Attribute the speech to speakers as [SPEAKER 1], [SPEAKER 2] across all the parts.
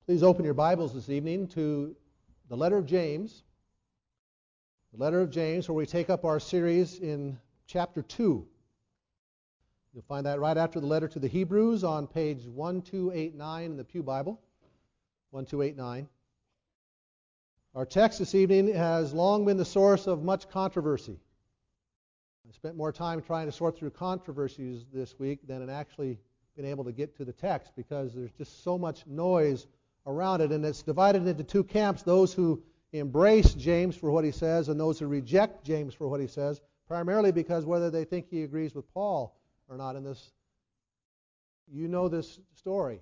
[SPEAKER 1] Please open your Bibles this evening to the letter of James. The letter of James, where we take up our series in chapter 2. You'll find that right after the letter to the Hebrews on page 1289 in the Pew Bible. 1289. Our text this evening has long been the source of much controversy. I spent more time trying to sort through controversies this week than in actually being able to get to the text, because there's just so much noise around it, and it's divided into two camps: those who embrace James for what he says and those who reject James for what he says, primarily because whether they think he agrees with Paul or not in this. You know this story.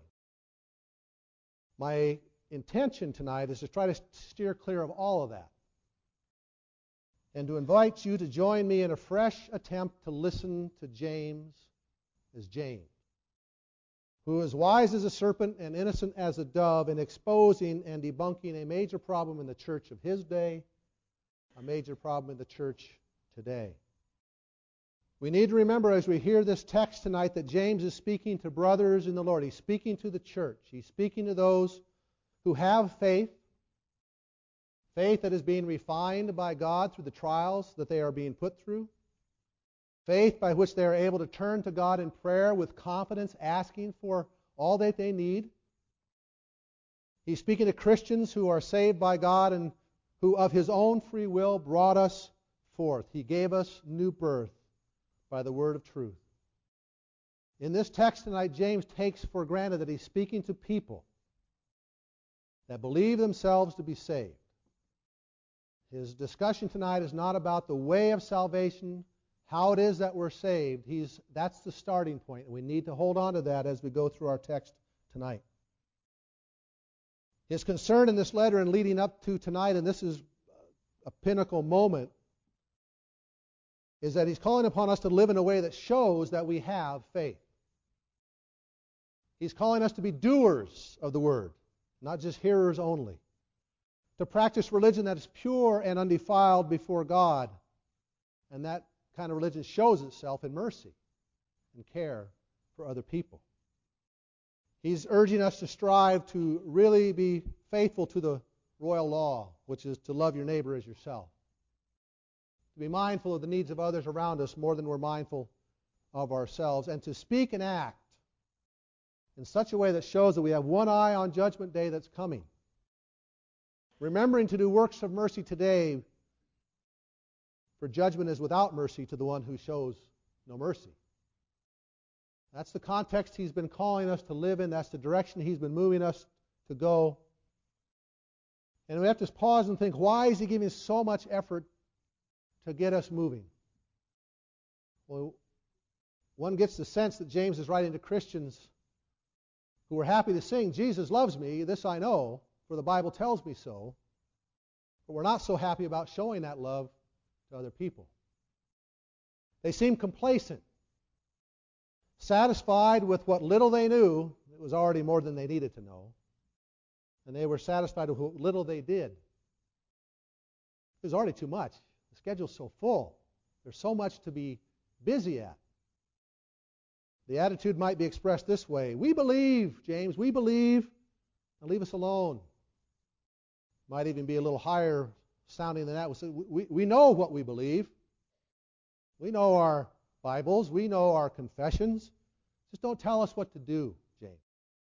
[SPEAKER 1] My intention tonight is to try to steer clear of all of that and to invite you to join me in a fresh attempt to listen to James as James, who is wise as a serpent and innocent as a dove in exposing and debunking a major problem in the church of his day, a major problem in the church today. We need to remember as we hear this text tonight that James is speaking to brothers in the Lord. He's speaking to the church. He's speaking to those who have faith, faith that is being refined by God through the trials that they are being put through, faith by which they are able to turn to God in prayer with confidence, asking for all that they need. He's speaking to Christians who are saved by God and who of His own free will brought us forth. He gave us new birth by the word of truth. In this text tonight, James takes for granted that he's speaking to people that believe themselves to be saved. His discussion tonight is not about the way of salvation, how it is that we're saved. That's the starting point, and we need to hold on to that as we go through our text tonight. His concern in this letter and leading up to tonight, and this is a pinnacle moment, is that he's calling upon us to live in a way that shows that we have faith. He's calling us to be doers of the word, not just hearers only. To practice religion that is pure and undefiled before God, and that kind of religion shows itself in mercy and care for other people. He's urging us to strive to really be faithful to the royal law, which is to love your neighbor as yourself. To be mindful of the needs of others around us more than we're mindful of ourselves, and to speak and act in such a way that shows that we have one eye on Judgment Day that's coming. Remembering to do works of mercy today, for judgment is without mercy to the one who shows no mercy. That's the context he's been calling us to live in. That's the direction he's been moving us to go. And we have to pause and think, why is he giving so much effort to get us moving? Well, one gets the sense that James is writing to Christians who are happy to sing, Jesus loves me, this I know, for the Bible tells me so. But we're not so happy about showing that love to other people. They seem complacent, satisfied with what little they knew. It was already more than they needed to know. And they were satisfied with what little they did. It was already too much. The schedule's so full. There's so much to be busy at. The attitude might be expressed this way: we believe, James, we believe, and leave us alone. Might even be a little higher sounding than that. We know what we believe. We know our Bibles. We know our confessions. Just don't tell us what to do, James.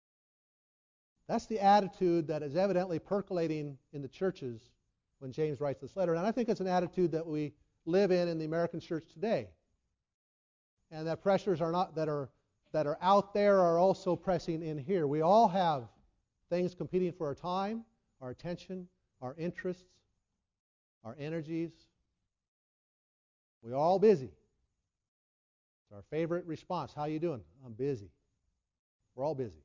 [SPEAKER 1] That's the attitude that is evidently percolating in the churches when James writes this letter. And I think it's an attitude that we live in the American church today. And that pressures are not that are out there are also pressing in here. We all have things competing for our time, our attention, our interests, our energies. We're all busy. It's our favorite response. How you doing? I'm busy. We're all busy.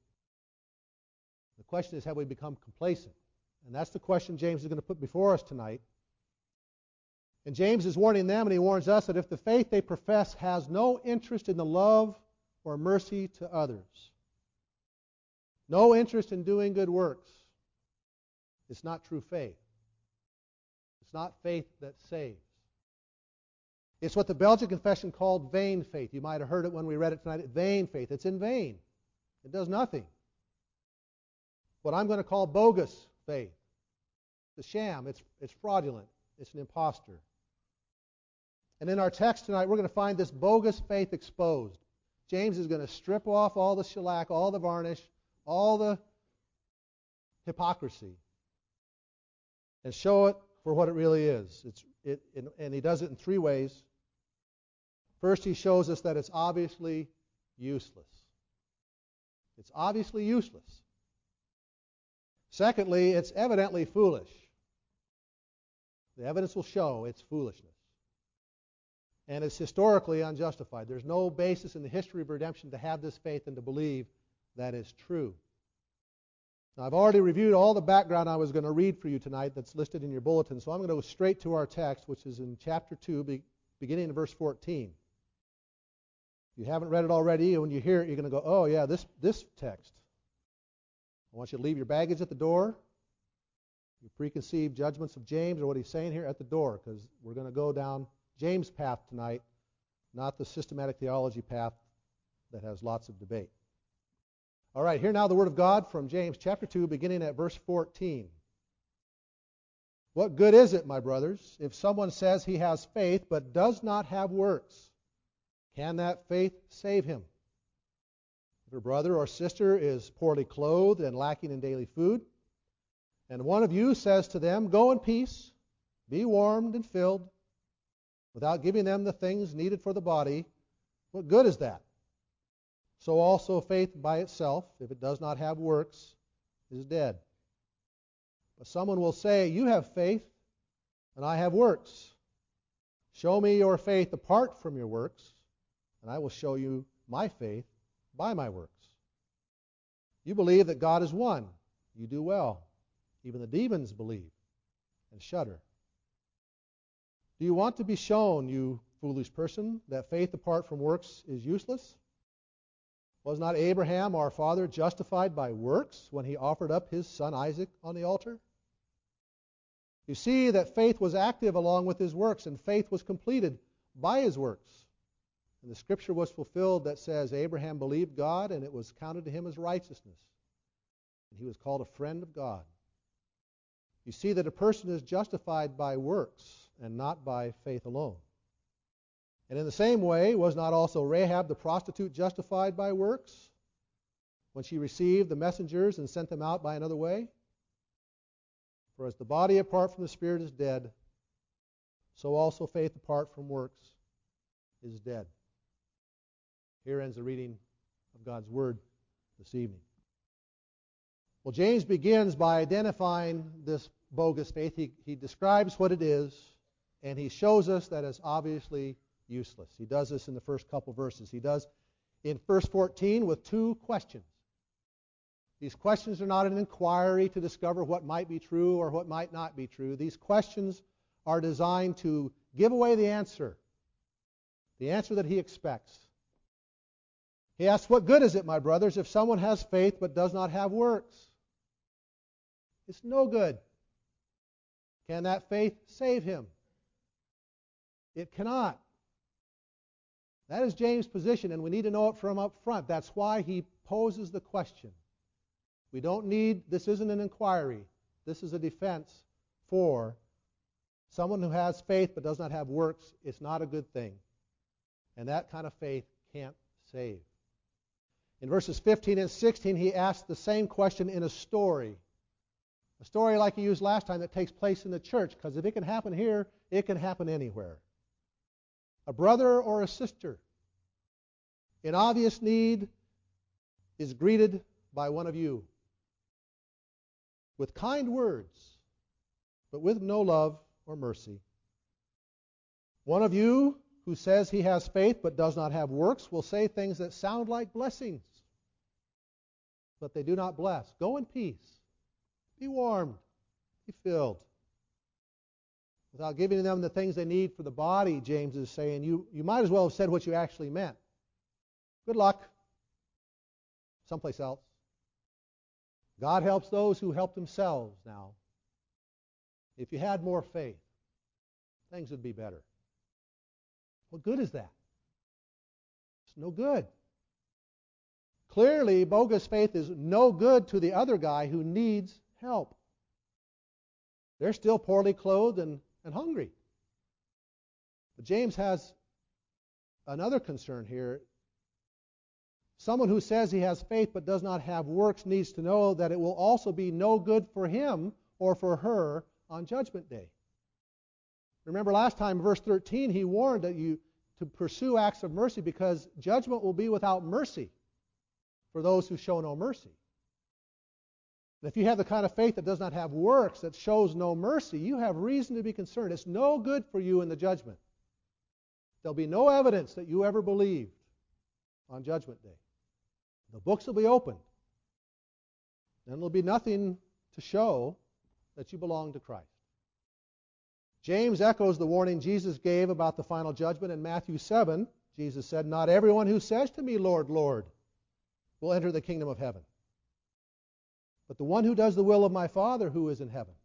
[SPEAKER 1] The question is, have we become complacent? And that's the question James is going to put before us tonight. And James is warning them, and he warns us, that if the faith they profess has no interest in the love or mercy to others, no interest in doing good works, it's not true faith. It's not faith that saves. It's what the Belgian Confession called vain faith. You might have heard it when we read it tonight. Vain faith. It's in vain. It does nothing. what I'm going to call bogus faith. It's a sham. It's fraudulent. It's an impostor. And in our text tonight, we're going to find this bogus faith exposed. James is going to strip off all the shellac, all the varnish, all the hypocrisy, and show it for what it really is. And he does it in three ways. First, he shows us that it's obviously useless. It's obviously useless. Secondly, it's evidently foolish. The evidence will show it's foolishness. And it's historically unjustified. There's no basis in the history of redemption to have this faith and to believe that is true. Now, I've already reviewed all the background I was going to read for you tonight that's listed in your bulletin, so I'm going to go straight to our text, which is in chapter 2, beginning in verse 14. If you haven't read it already, when you hear it, you're going to go, oh, yeah, this text. I want you to leave your baggage at the door, your preconceived judgments of James or what he's saying here at the door, because we're going to go down James' path tonight, not the systematic theology path that has lots of debate. All right, here now the Word of God from James chapter 2, beginning at verse 14. What good is it, my brothers, if someone says he has faith but does not have works? Can that faith save him? If your brother or sister is poorly clothed and lacking in daily food, and one of you says to them, go in peace, be warmed and filled, without giving them the things needed for the body, what good is that? So also faith by itself, if it does not have works, is dead. But someone will say, you have faith, and I have works. Show me your faith apart from your works, and I will show you my faith by my works. You believe that God is one. You do well. Even the demons believe and shudder. Do you want to be shown, you foolish person, that faith apart from works is useless? Was not Abraham, our father, justified by works when he offered up his son Isaac on the altar? You see that faith was active along with his works, and faith was completed by his works. And the scripture was fulfilled that says, Abraham believed God, and it was counted to him as righteousness. And he was called a friend of God. You see that a person is justified by works and not by faith alone. And in the same way, was not also Rahab the prostitute justified by works when she received the messengers and sent them out by another way? For as the body apart from the spirit is dead, so also faith apart from works is dead. Here ends the reading of God's Word this evening. Well, James begins by identifying this bogus faith. He describes what it is, and he shows us that it's obviously useless. He does this in the first couple verses. He does in verse 14 with two questions. These questions are not an inquiry to discover what might be true or what might not be true. These questions are designed to give away the answer that he expects. He asks, what good is it, my brothers, if someone has faith but does not have works? It's no good. Can that faith save him? It cannot. That is James' position, and we need to know it from up front. That's why he poses the question. This isn't an inquiry. This is a defense for someone who has faith but does not have works. It's not a good thing. And that kind of faith can't save. In verses 15 and 16, he asks the same question in a story. A story like he used last time that takes place in the church, because if it can happen here, it can happen anywhere. A brother or a sister in obvious need is greeted by one of you with kind words, but with no love or mercy. One of you who says he has faith but does not have works will say things that sound like blessings, but they do not bless. Go in peace. Be warmed. Be filled. Without giving them the things they need for the body, James is saying, you might as well have said what you actually meant. Good luck. Someplace else. God helps those who help themselves now. If you had more faith, things would be better. What good is that? It's no good. Clearly, bogus faith is no good to the other guy who needs help. They're still poorly clothed and hungry. But James has another concern here. Someone who says he has faith but does not have works needs to know that it will also be no good for him or for her on Judgment Day. Remember last time, verse 13, he warned that you to pursue acts of mercy because judgment will be without mercy for those who show no mercy. And if you have the kind of faith that does not have works, that shows no mercy, you have reason to be concerned. It's no good for you in the judgment. There'll be no evidence that you ever believed on Judgment Day. The books will be opened. Then there'll be nothing to show that you belong to Christ. James echoes the warning Jesus gave about the final judgment in Matthew 7. Jesus said, "Not everyone who says to me, 'Lord, Lord,' will enter the kingdom of heaven, but the one who does the will of my Father who is in heaven."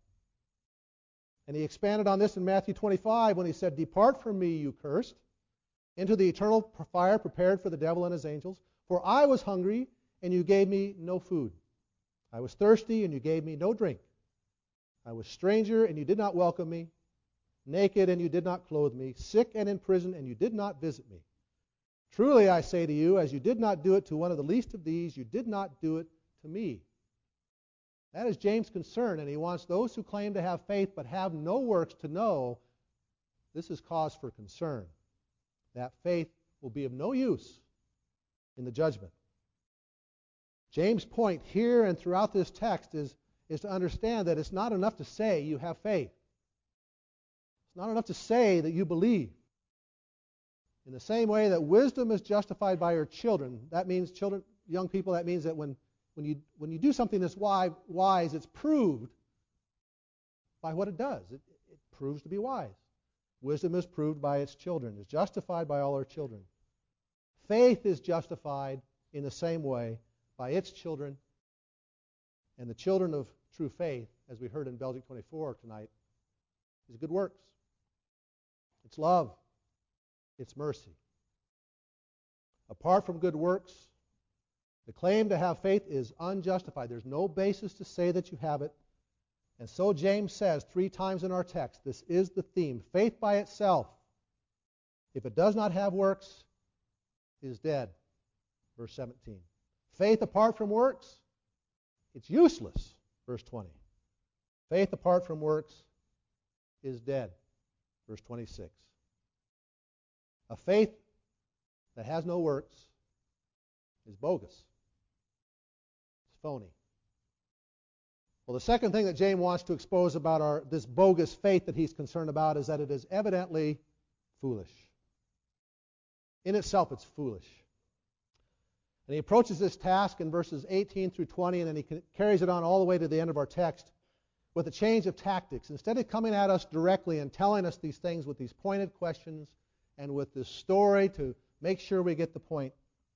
[SPEAKER 1] And he expanded on this in Matthew 25 when he said, "Depart from me, you cursed, into the eternal fire prepared for the devil and his angels. For I was hungry, and you gave me no food. I was thirsty, and you gave me no drink. I was a stranger, and you did not welcome me. Naked, and you did not clothe me. Sick and in prison, and you did not visit me. Truly I say to you, as you did not do it to one of the least of these, you did not do it to me." That is James' concern, and he wants those who claim to have faith but have no works to know this is cause for concern. That faith will be of no use in the judgment. James' point here and throughout this text is to understand that it's not enough to say you have faith. It's not enough to say that you believe. In the same way that wisdom is justified by her children, that means children, young people, that means that when you do something that's wise, it's proved by what it does. It proves to be wise. Wisdom is proved by its children, is justified by all her children. Faith is justified in the same way by its children, and the children of true faith, as we heard in Belgic 24 tonight, is good works. It's love. It's mercy. Apart from good works, the claim to have faith is unjustified. There's no basis to say that you have it. And so James says 3 times in our text, this is the theme. Faith by itself, if it does not have works, is dead. Verse 17. Faith apart from works, it's useless. Verse 20. Faith apart from works is dead. Verse 26. A faith that has no works is bogus. It's phony. Well, the second thing that James wants to expose about this bogus faith that he's concerned about is that it is evidently foolish. In itself, it's foolish. And he approaches this task in verses 18 through 20, and then he carries it on all the way to the end of our text with a change of tactics. Instead of coming at us directly and telling us these things with these pointed questions and with this story to make sure we get the point,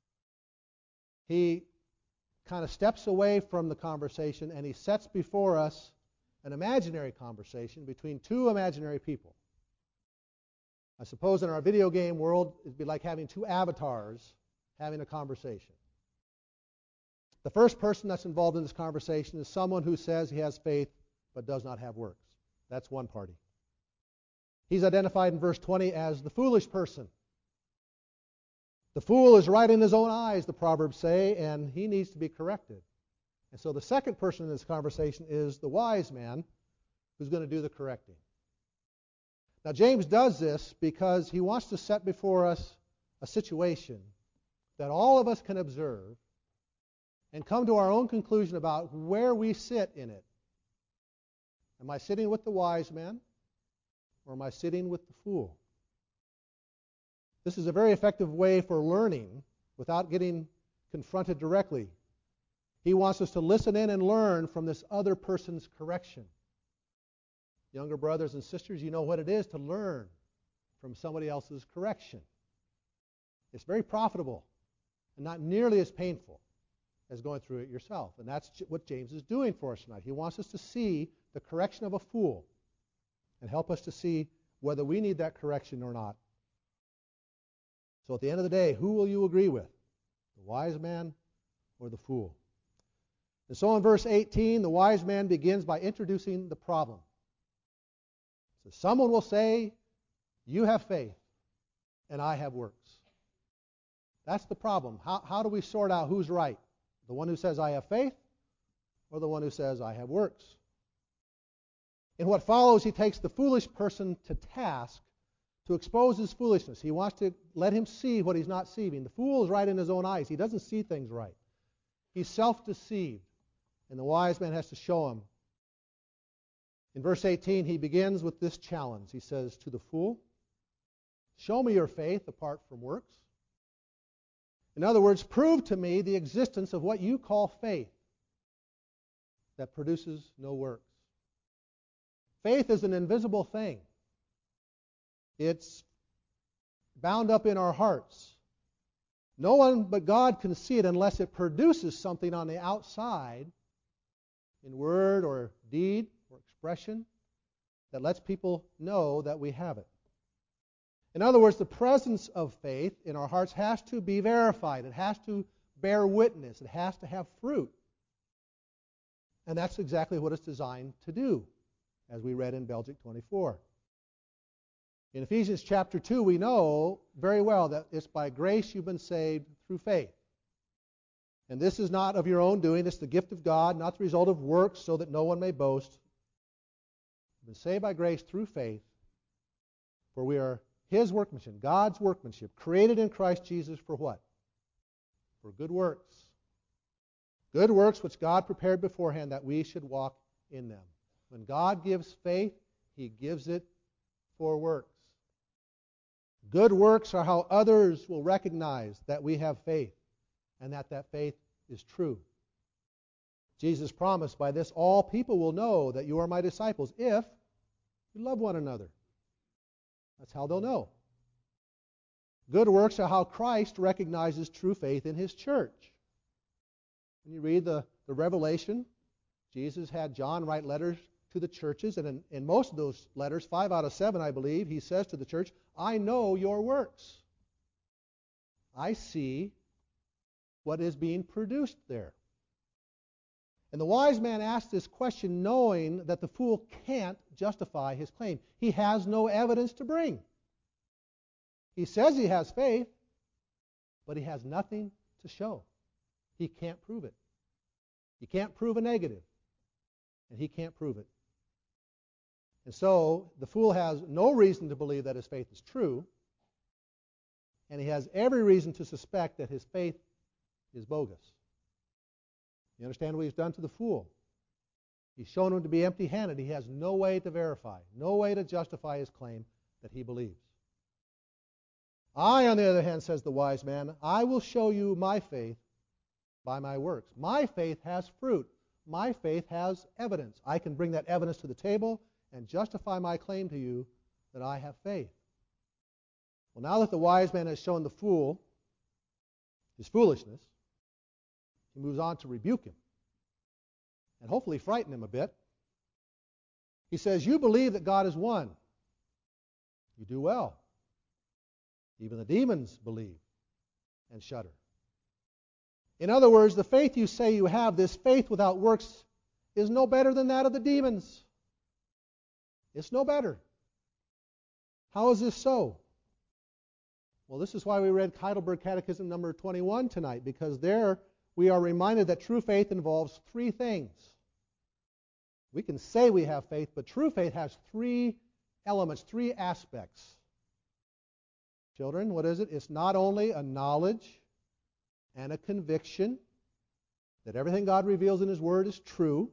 [SPEAKER 1] he kind of steps away from the conversation and he sets before us an imaginary conversation between 2 imaginary people. I suppose in our video game world, it'd be like having 2 avatars having a conversation. The first person that's involved in this conversation is someone who says he has faith but does not have works. That's one party. He's identified in verse 20 as the foolish person. The fool is right in his own eyes, the Proverbs say, and he needs to be corrected. And so the second person in this conversation is the wise man who's going to do the correcting. Now, James does this because he wants to set before us a situation that all of us can observe and come to our own conclusion about where we sit in it. Am I sitting with the wise man, or am I sitting with the fool? This is a very effective way for learning without getting confronted directly. He wants us to listen in and learn from this other person's correction. Younger brothers and sisters, you know what it is to learn from somebody else's correction. It's very profitable and not nearly as painful as going through it yourself. And that's what James is doing for us tonight. He wants us to see the correction of a fool and help us to see whether we need that correction or not. So at the end of the day, who will you agree with? The wise man or the fool. And so in verse 18, the wise man begins by introducing the problem. So someone will say, you have faith, and I have works. That's the problem. How do we sort out who's right? The one who says, I have faith, or the one who says, I have works? In what follows, he takes the foolish person to task to expose his foolishness. He wants to let him see what he's not seeing. The fool is right in his own eyes. He doesn't see things right. He's self-deceived, and the wise man has to show him. In verse 18, he begins with this challenge. He says to the fool, show me your faith apart from works. In other words, prove to me the existence of what you call faith that produces no works. Faith is an invisible thing. It's bound up in our hearts. No one but God can see it unless it produces something on the outside in word or deed or expression that lets people know that we have it. In other words, the presence of faith in our hearts has to be verified. It has to bear witness. It has to have fruit. And that's exactly what it's designed to do, as we read in Belgic 24. In Ephesians chapter 2, we know very well that it's by grace you've been saved through faith. And this is not of your own doing. It's the gift of God, not the result of works, so that no one may boast. You've been saved by grace through faith, for we are His workmanship, God's workmanship, created in Christ Jesus for what? For good works. Good works which God prepared beforehand that we should walk in them. When God gives faith, He gives it for works. Good works are how others will recognize that we have faith and that faith is true. Jesus promised, by this all people will know that you are my disciples if you love one another. That's how they'll know. Good works are how Christ recognizes true faith in His church. When you read the Revelation, Jesus had John write letters to the churches, and in most of those letters, 5 out of 7, I believe, he says to the church, I know your works. I see what is being produced there. And the wise man asked this question knowing that the fool can't justify his claim. He has no evidence to bring. He says he has faith, but he has nothing to show. He can't prove it. He can't prove a negative, and he can't prove it. And so the fool has no reason to believe that his faith is true, and he has every reason to suspect that his faith is bogus. You understand what he's done to the fool? He's shown him to be empty-handed. He has no way to verify, no way to justify his claim that he believes. I, on the other hand, says the wise man, I will show you my faith by my works. My faith has fruit. My faith has evidence. I can bring that evidence to the table and justify my claim to you that I have faith. Well, now that the wise man has shown the fool his foolishness, he moves on to rebuke him and hopefully frighten him a bit. He says, you believe that God is one. You do well. Even the demons believe and shudder. In other words, the faith you say you have, this faith without works, is no better than that of the demons. It's no better. How is this so? Well, this is why we read Heidelberg Catechism number 21 tonight, because there we are reminded that true faith involves three things. We can say we have faith, but true faith has three elements, three aspects. Children, what is it? It's not only a knowledge and a conviction that everything God reveals in His Word is true.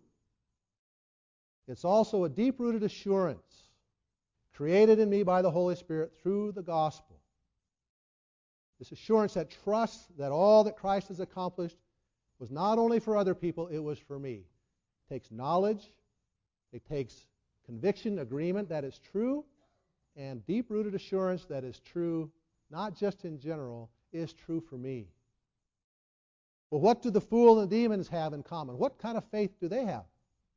[SPEAKER 1] It's also a deep-rooted assurance created in me by the Holy Spirit through the gospel. This assurance that trusts that all that Christ has accomplished was not only for other people, it was for me. It takes knowledge, it takes conviction, agreement that is true, and deep-rooted assurance that is true, not just in general, is true for me. Well, what do the fool and the demons have in common? What kind of faith do they have?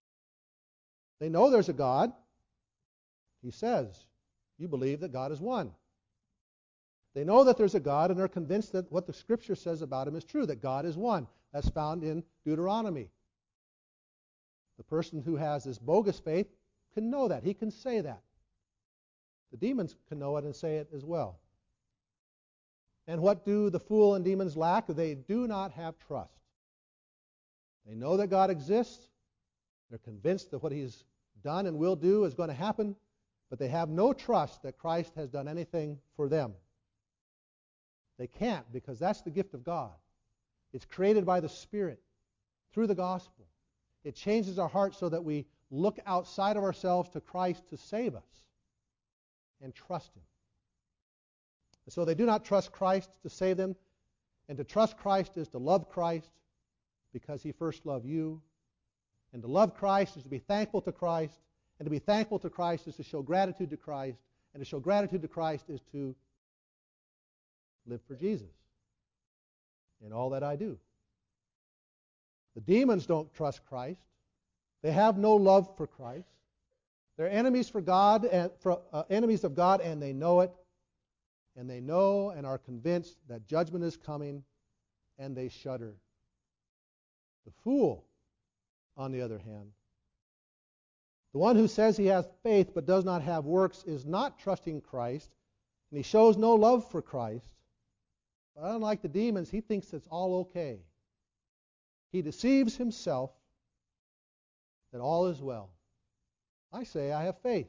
[SPEAKER 1] They know there's a God. He says, you believe that God is one. They know that there's a God and are convinced that what the Scripture says about Him is true, that God is one. That's found in Deuteronomy. The person who has this bogus faith can know that. He can say that. The demons can know it and say it as well. And what do the fool and demons lack? They do not have trust. They know that God exists. They're convinced that what He's done and will do is going to happen, but they have no trust that Christ has done anything for them. They can't, because that's the gift of God. It's created by the Spirit through the gospel. It changes our hearts so that we look outside of ourselves to Christ to save us and trust Him. And so they do not trust Christ to save them. And to trust Christ is to love Christ because He first loved you. And to love Christ is to be thankful to Christ. And to be thankful to Christ is to show gratitude to Christ. And to show gratitude to Christ is to live for Jesus in all that I do. The demons don't trust Christ. They have no love for Christ. They're enemies for God and enemies of God, and they know it. And they know and are convinced that judgment is coming, and they shudder. The fool, on the other hand, the one who says he has faith but does not have works, is not trusting Christ, and he shows no love for Christ. But unlike the demons, he thinks it's all okay. He deceives himself that all is well. I say I have faith.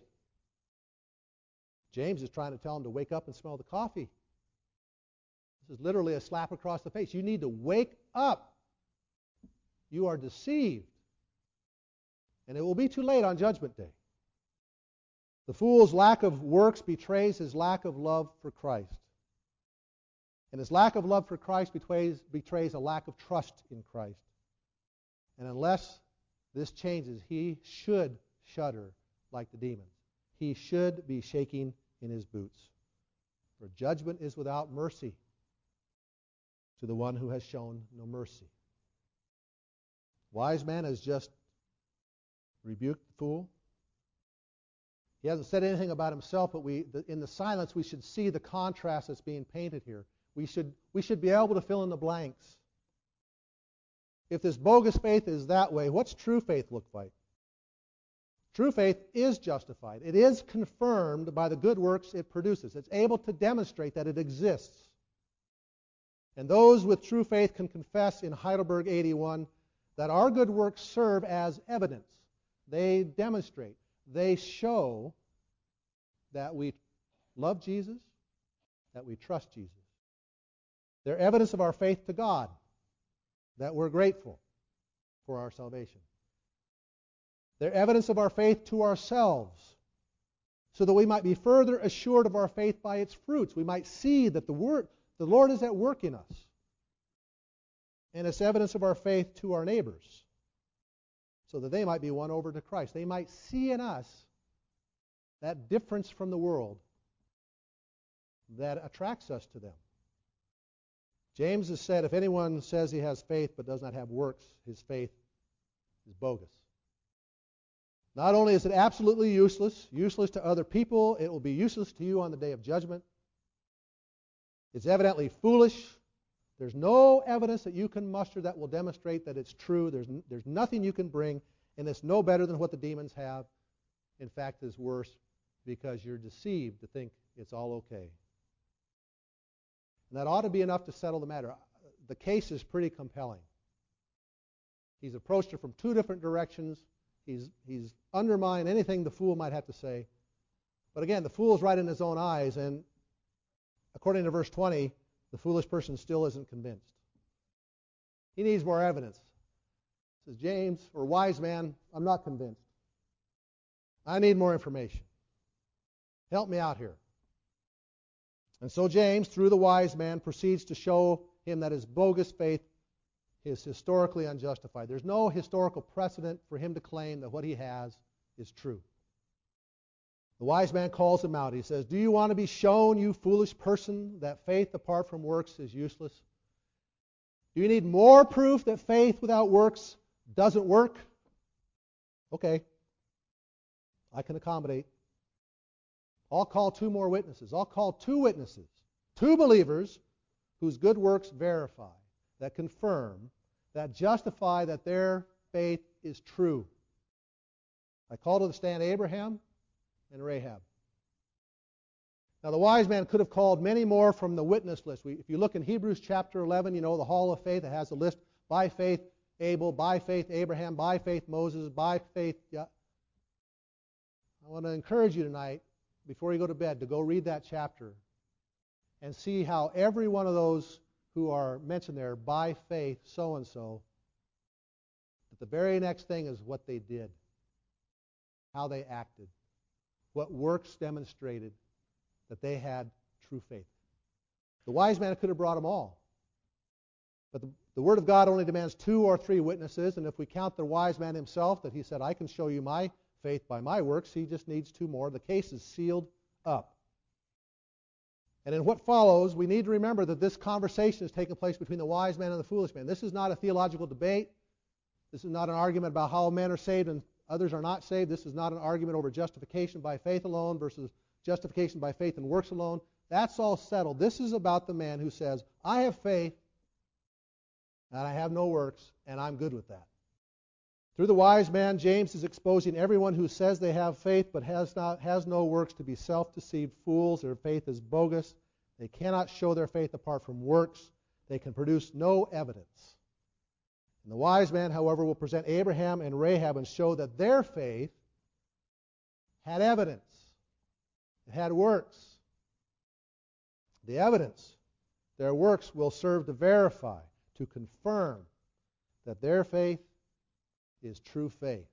[SPEAKER 1] James is trying to tell him to wake up and smell the coffee. This is literally a slap across the face. You need to wake up. You are deceived. And it will be too late on Judgment Day. The fool's lack of works betrays his lack of love for Christ. And his lack of love for Christ betrays a lack of trust in Christ. And unless this changes, he should shudder like the demons. He should be shaking in his boots. For judgment is without mercy to the one who has shown no mercy. Wise man has just rebuked the fool. He hasn't said anything about himself, but in the silence we should see the contrast that's being painted here. We should be able to fill in the blanks. If this bogus faith is that way, what's true faith look like? True faith is justified. It is confirmed by the good works it produces. It's able to demonstrate that it exists. And those with true faith can confess in Heidelberg 81 that our good works serve as evidence. They demonstrate, they show that we love Jesus, that we trust Jesus. They're evidence of our faith to God, that we're grateful for our salvation. They're evidence of our faith to ourselves, so that we might be further assured of our faith by its fruits. We might see that the Lord is at work in us. And it's evidence of our faith to our neighbors, so that they might be won over to Christ. They might see in us that difference from the world that attracts us to them. James has said, if anyone says he has faith but does not have works, his faith is bogus. Not only is it absolutely useless to other people, it will be useless to you on the day of judgment. It's evidently foolish. There's no evidence that you can muster that will demonstrate that it's true. There's nothing you can bring, and it's no better than what the demons have. In fact, it's worse because you're deceived to think it's all okay. And that ought to be enough to settle the matter. The case is pretty compelling. He's approached it from two different directions. He's undermined anything the fool might have to say. But again, the fool's right in his own eyes, and according to verse 20, the foolish person still isn't convinced. He needs more evidence. Says, James, or wise man, I'm not convinced. I need more information. Help me out here. And so James, through the wise man, proceeds to show him that his bogus faith is historically unjustified. There's no historical precedent for him to claim that what he has is true. The wise man calls him out. He says, do you want to be shown, you foolish person, that faith apart from works is useless? Do you need more proof that faith without works doesn't work? Okay. I can accommodate. I'll call two more witnesses. I'll call two witnesses, two believers whose good works verify, that confirm that justify that their faith is true. I call to the stand Abraham and Rahab. Now, the wise man could have called many more from the witness list. If you look in Hebrews chapter 11, you know, the hall of faith, it has a list: by faith Abel, by faith Abraham, by faith Moses, by faith. I want to encourage you tonight, before you go to bed, to go read that chapter and see how every one of those who are mentioned there, by faith so-and-so, that the very next thing is what they did, how they acted, what works demonstrated that they had true faith. The wise man could have brought them all. But the Word of God only demands 2 or 3 witnesses, and if we count the wise man himself, that he said, I can show you my faith by my works, he just needs 2 more. The case is sealed up. And in what follows, we need to remember that this conversation is taking place between the wise man and the foolish man. This is not a theological debate. This is not an argument about how men are saved and others are not saved. This is not an argument over justification by faith alone versus justification by faith and works alone. That's all settled. This is about the man who says, I have faith and I have no works, and I'm good with that. Through the wise man, James is exposing everyone who says they have faith but has no works to be self-deceived fools. Their faith is bogus. They cannot show their faith apart from works. They can produce no evidence. And the wise man, however, will present Abraham and Rahab and show that their faith had evidence. It had works. The evidence, their works, will serve to verify, to confirm that their faith is true faith.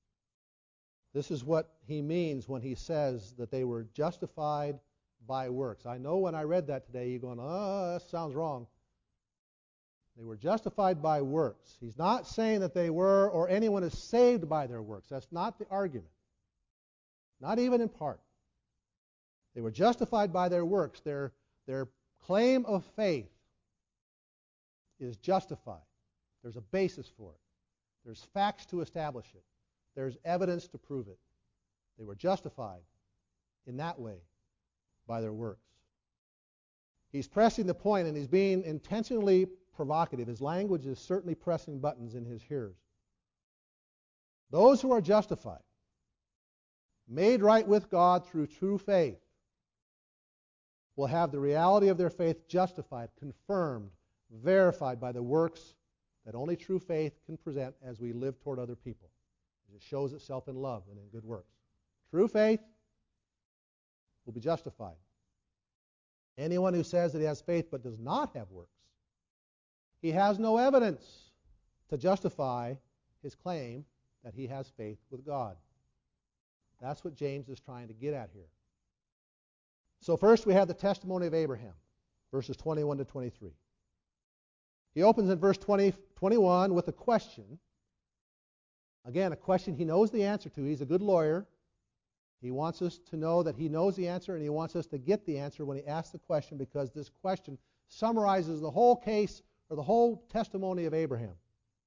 [SPEAKER 1] This is what he means when he says that they were justified by works. I know when I read that today, you're going, that sounds wrong. They were justified by works. He's not saying that they were or anyone is saved by their works. That's not the argument. Not even in part. They were justified by their works. Their claim of faith is justified. There's a basis for it. There's facts to establish it. There's evidence to prove it. They were justified in that way by their works. He's pressing the point, and he's being intentionally provocative. His language is certainly pressing buttons in his hearers. Those who are justified, made right with God through true faith, will have the reality of their faith justified, confirmed, verified by the works that only true faith can present as we live toward other people. It shows itself in love and in good works. True faith will be justified. Anyone who says that he has faith but does not have works, he has no evidence to justify his claim that he has faith with God. That's what James is trying to get at here. So first we have the testimony of Abraham, verses 21 to 23. He opens in verse 21 with a question. Again, a question he knows the answer to. He's a good lawyer. He wants us to know that he knows the answer, and he wants us to get the answer when he asks the question, because this question summarizes the whole case or the whole testimony of Abraham.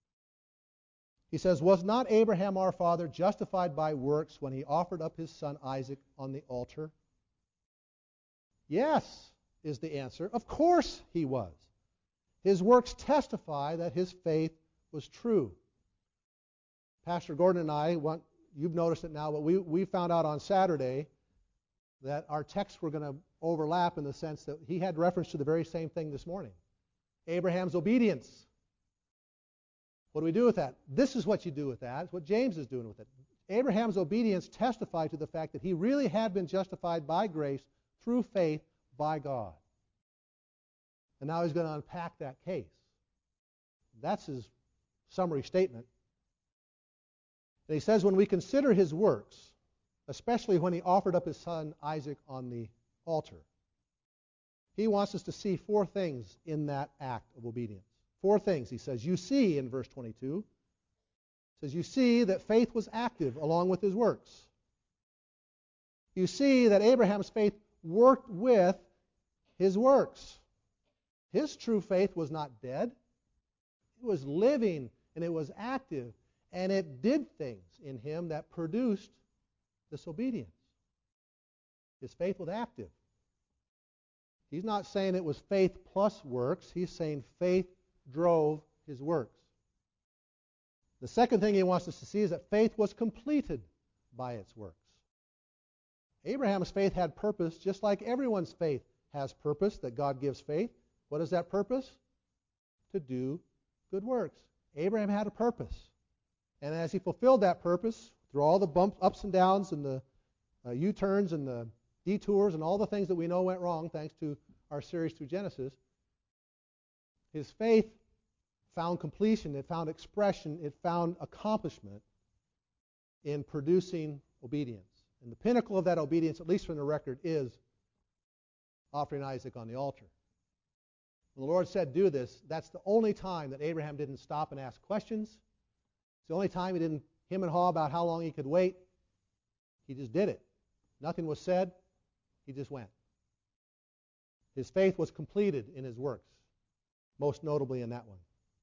[SPEAKER 1] He says, was not Abraham our father justified by works when he offered up his son Isaac on the altar? Yes, is the answer. Of course he was. His works testify that his faith was true. Pastor Gordon and I, you've noticed it now, but we found out on Saturday that our texts were going to overlap in the sense that he had reference to the very same thing this morning. Abraham's obedience. What do we do with that? This is what you do with that. It's what James is doing with it. Abraham's obedience testified to the fact that he really had been justified by grace through faith by God. And now he's going to unpack that case. That's his summary statement. And he says, when we consider his works, especially when he offered up his son Isaac on the altar, he wants us to see 4 things in that act of obedience. 4 things. He says, you see, in verse 22, he says, you see that faith was active along with his works. You see that Abraham's faith worked with his works. His true faith was not dead. It was living, and it was active, and it did things in him that produced this obedience. His faith was active. He's not saying it was faith plus works. He's saying faith drove his works. The second thing he wants us to see is that faith was completed by its works. Abraham's faith had purpose, just like everyone's faith has purpose, that God gives faith. What is that purpose? To do good works. Abraham had a purpose. And as he fulfilled that purpose, through all the bumps, ups and downs, and the U-turns and the detours and all the things that we know went wrong, thanks to our series through Genesis, his faith found completion, it found expression, it found accomplishment in producing obedience. And the pinnacle of that obedience, at least from the record, is offering Isaac on the altar. When the Lord said, do this, that's the only time that Abraham didn't stop and ask questions. It's the only time he didn't hem and haw about how long he could wait. He just did it. Nothing was said. He just went. His faith was completed in his works, most notably in that one.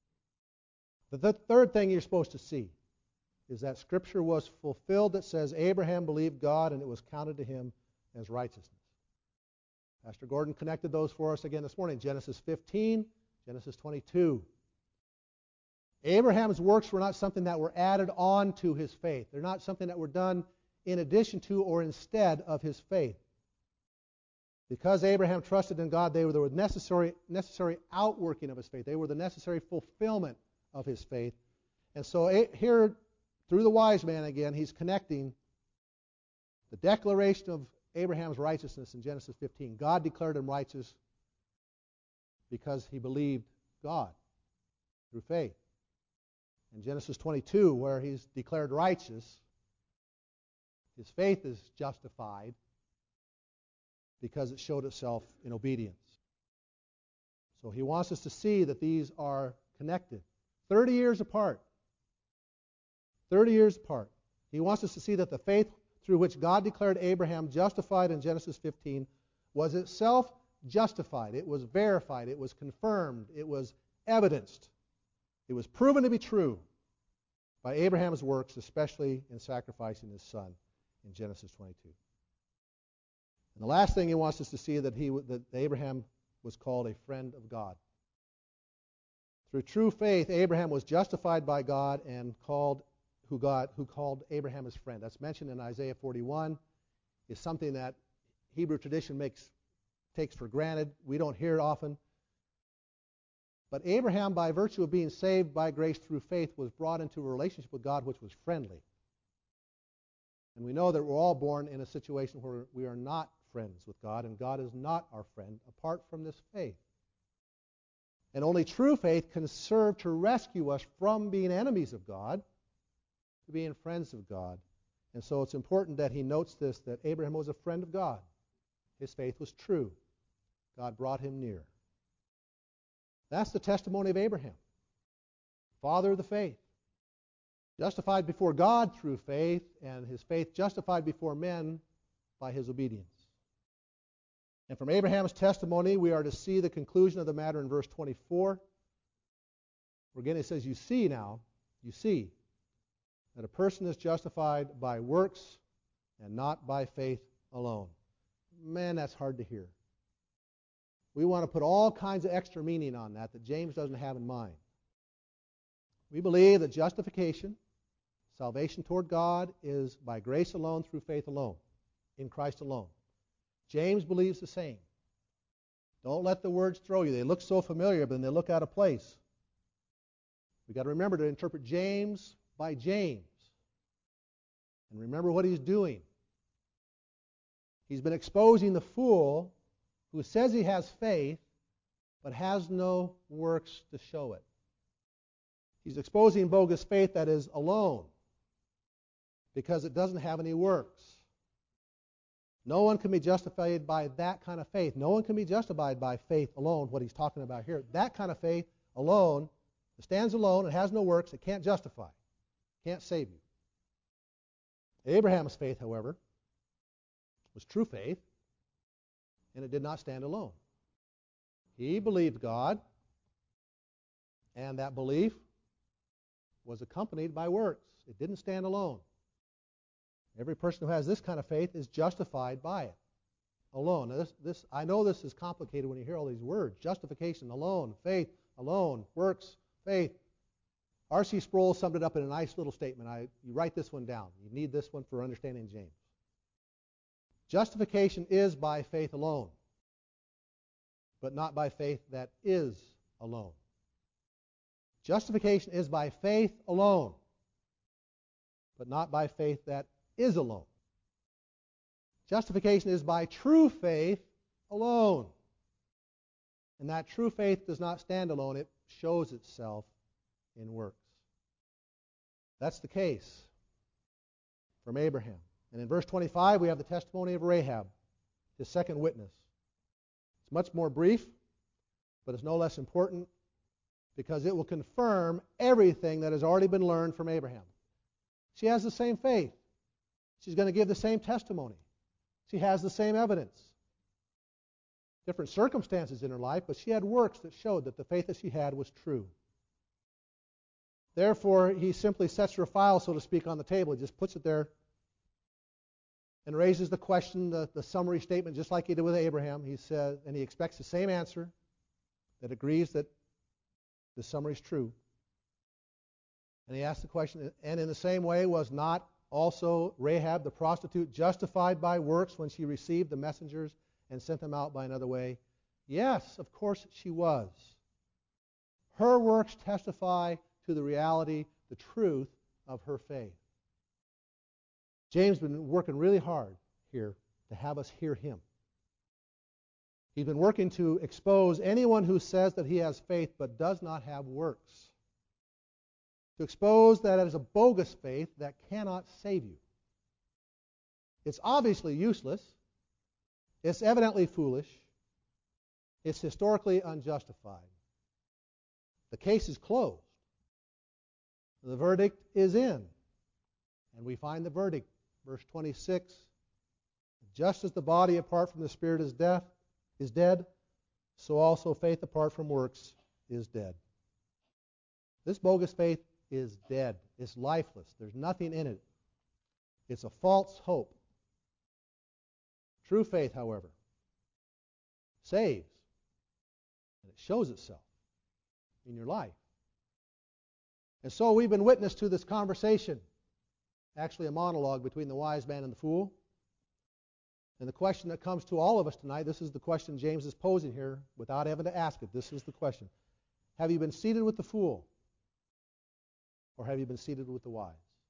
[SPEAKER 1] The third thing you're supposed to see is that Scripture was fulfilled that says Abraham believed God and it was counted to him as righteousness. Pastor Gordon connected those for us again this morning. Genesis 15, Genesis 22. Abraham's works were not something that were added on to his faith. They're not something that were done in addition to or instead of his faith. Because Abraham trusted in God, they were the necessary outworking of his faith. They were the necessary fulfillment of his faith. And so here, through the wise man again, he's connecting the declaration of Abraham's righteousness in Genesis 15. God declared him righteous because he believed God through faith. In Genesis 22, where he's declared righteous, his faith is justified because it showed itself in obedience. So he wants us to see that these are connected. 30 years apart. 30 years apart. He wants us to see that the faith through which God declared Abraham justified in Genesis 15 was itself justified. It was verified. It was confirmed. It was evidenced. It was proven to be true by Abraham's works, especially in sacrificing his son in Genesis 22. And the last thing he wants us to see that Abraham was called a friend of God. Through true faith, Abraham was justified by God and who called Abraham his friend. That's mentioned in Isaiah 41. It's something that Hebrew tradition takes for granted. We don't hear it often. But Abraham, by virtue of being saved by grace through faith, was brought into a relationship with God which was friendly. And we know that we're all born in a situation where we are not friends with God, and God is not our friend apart from this faith. And only true faith can serve to rescue us from being enemies of God to being friends of God. And so it's important that he notes this, that Abraham was a friend of God. His faith was true. God brought him near. That's the testimony of Abraham, father of the faith. Justified before God through faith, and his faith justified before men by his obedience. And from Abraham's testimony, we are to see the conclusion of the matter in verse 24. Where again it says, you see that a person is justified by works and not by faith alone. Man, that's hard to hear. We want to put all kinds of extra meaning on that James doesn't have in mind. We believe that justification, salvation toward God, is by grace alone, through faith alone, in Christ alone. James believes the same. Don't let the words throw you. They look so familiar, but then they look out of place. We've got to remember to interpret James by James. And remember what he's doing. He's been exposing the fool who says he has faith, but has no works to show it. He's exposing bogus faith that is alone, because it doesn't have any works. No one can be justified by that kind of faith. No one can be justified by faith alone, what he's talking about here. That kind of faith alone, it stands alone, it has no works, it can't justify, can't save you. Abraham's faith, however, was true faith, and it did not stand alone. He believed God, and that belief was accompanied by works. It didn't stand alone. Every person who has this kind of faith is justified by it alone. Now I know this is complicated when you hear all these words. Justification alone, faith alone, works, faith. R.C. Sproul summed it up in a nice little statement. You write this one down. You need this one for understanding James. Justification is by faith alone, but not by faith that is alone. Justification is by faith alone, but not by faith that is alone. Justification is by true faith alone. And that true faith does not stand alone. It shows itself in works. That's the case from Abraham. And in verse 25, we have the testimony of Rahab, his second witness. It's much more brief, but it's no less important because it will confirm everything that has already been learned from Abraham. She has the same faith. She's going to give the same testimony. She has the same evidence. Different circumstances in her life, but she had works that showed that the faith that she had was true. Therefore, he simply sets her file, so to speak, on the table. He just puts it there and raises the question, the summary statement, just like he did with Abraham. He said, and he expects the same answer that agrees that the summary is true. And he asks the question, and in the same way, was not also Rahab the prostitute justified by works when she received the messengers and sent them out by another way? Yes, of course she was. Her works testify to the reality, the truth of her faith. James has been working really hard here to have us hear him. He's been working to expose anyone who says that he has faith but does not have works. To expose that it is a bogus faith that cannot save you. It's obviously useless. It's evidently foolish. It's historically unjustified. The case is closed. The verdict is in. And we find the verdict, verse 26. Just as the body apart from the spirit is dead, so also faith apart from works is dead. This bogus faith is dead. It's lifeless. There's nothing in it. It's a false hope. True faith, however, saves. And it shows itself in your life. And so we've been witness to this conversation, actually a monologue between the wise man and the fool. And the question that comes to all of us tonight, this is the question James is posing here without having to ask it. This is the question. Have you been seated with the fool? Or have you been seated with the wise?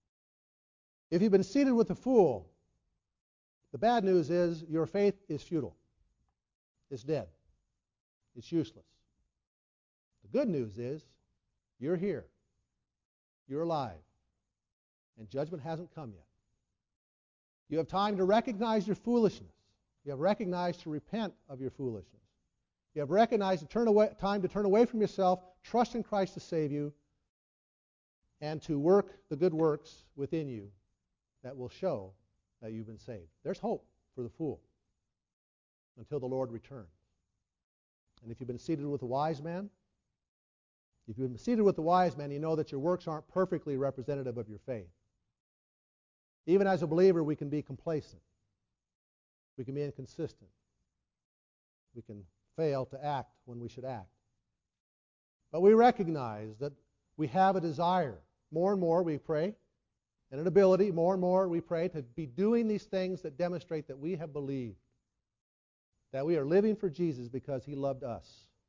[SPEAKER 1] If you've been seated with the fool, the bad news is your faith is futile. It's dead. It's useless. The good news is you're here. You're alive. And judgment hasn't come yet. You have time to recognize your foolishness. You have recognized to repent of your foolishness. You have recognized time to turn away from yourself, trust in Christ to save you, and to work the good works within you that will show that you've been saved. There's hope for the fool until the Lord returns. And if you've been seated with a wise man, you know that your works aren't perfectly representative of your faith. Even as a believer, we can be complacent. We can be inconsistent. We can fail to act when we should act. But we recognize that we have a desire. More and more we pray, and an ability, more and more we pray, to be doing these things that demonstrate that we have believed, that we are living for Jesus because He loved us.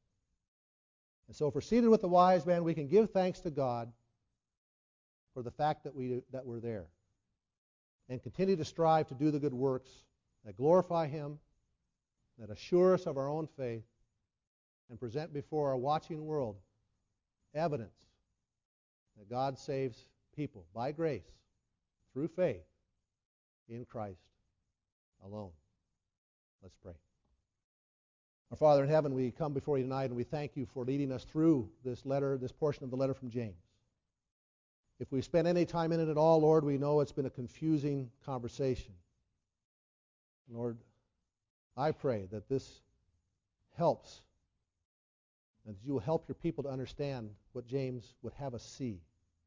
[SPEAKER 1] And so if we're seated with the wise man, we can give thanks to God for the fact that we're there, and continue to strive to do the good works that glorify Him, that assure us of our own faith, and present before our watching world evidence that God saves people by grace, through faith, in Christ alone. Let's pray. Our Father in heaven, we come before you tonight and we thank you for leading us through this letter, this portion of the letter from James. If we spent any time in it at all, Lord, we know it's been a confusing conversation. Lord, I pray that this helps, and that you will help your people to understand what James would have us see.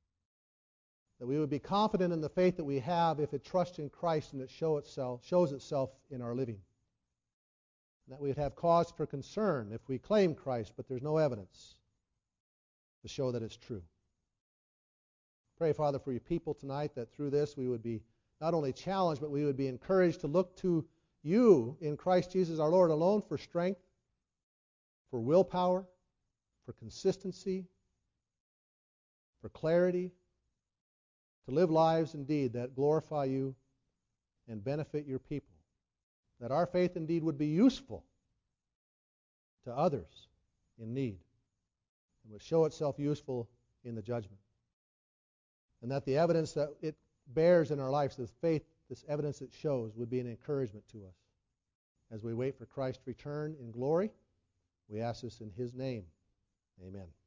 [SPEAKER 1] That we would be confident in the faith that we have if it trusts in Christ and it shows itself in our living. And that we would have cause for concern if we claim Christ, but there's no evidence to show that it's true. Pray, Father, for your people tonight, that through this we would be not only challenged, but we would be encouraged to look to you in Christ Jesus our Lord alone for strength, for willpower, for consistency, for clarity, to live lives indeed that glorify you and benefit your people. That our faith indeed would be useful to others in need and would show itself useful in the judgment. And that the evidence that it bears in our lives, this faith, this evidence it shows, would be an encouragement to us. As we wait for Christ's return in glory, we ask this in His name. Amen.